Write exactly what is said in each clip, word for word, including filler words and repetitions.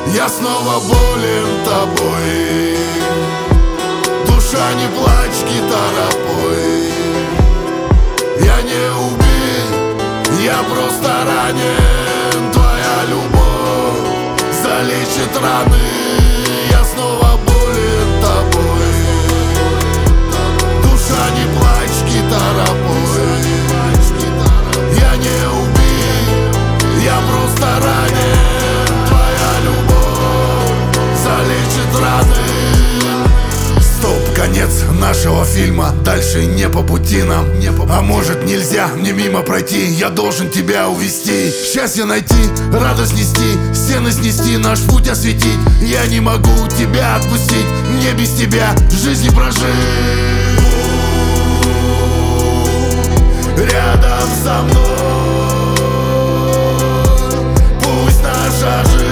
Я снова болен тобой. Душа, не плачь, гитара, пой. Я не убит, я просто ранен. Твоя любовь залечит раны. Я снова болен тобой. Душа, не плачь, гитара, пой. Я не убит, я просто ранен. Твоя любовь залечит раны. Стоп, конец нашего фильма. Дальше не по пути нам, не по пути. А может нельзя мне мимо пройти? Я должен тебя увести, счастье найти, радость нести, стены снести, наш путь осветить. Я не могу тебя отпустить, мне без тебя жизни прожить. Рядом со мной пусть наша жизнь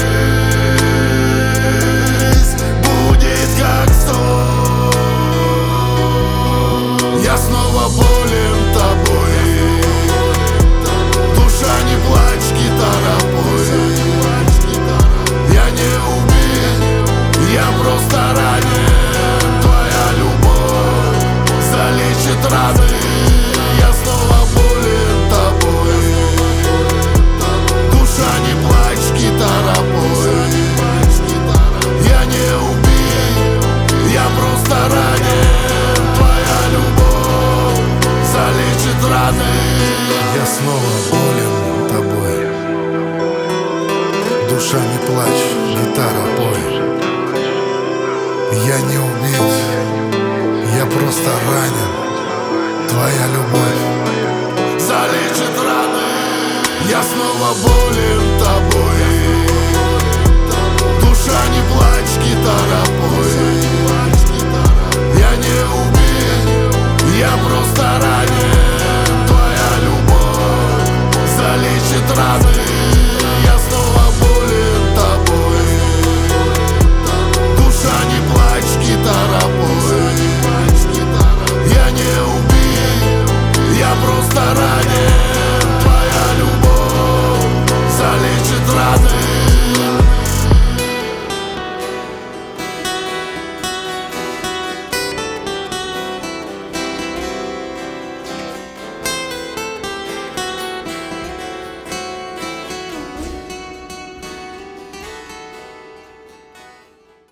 будет как сон. Я снова болен тобой. Душа, не плачь, гитара, пой. Я не убит, я просто ранен. Твоя любовь залечит раны. Я снова болен тобой. Душа, не плачь, гитара, пой. Я не убит, я просто ранен. Твоя любовь залечит раны. Я снова болен тобой. Душа, не плачь, гитара, пой. Я не убит, я просто ранен. Твоя любовь залечит раны. Я снова болен тобой.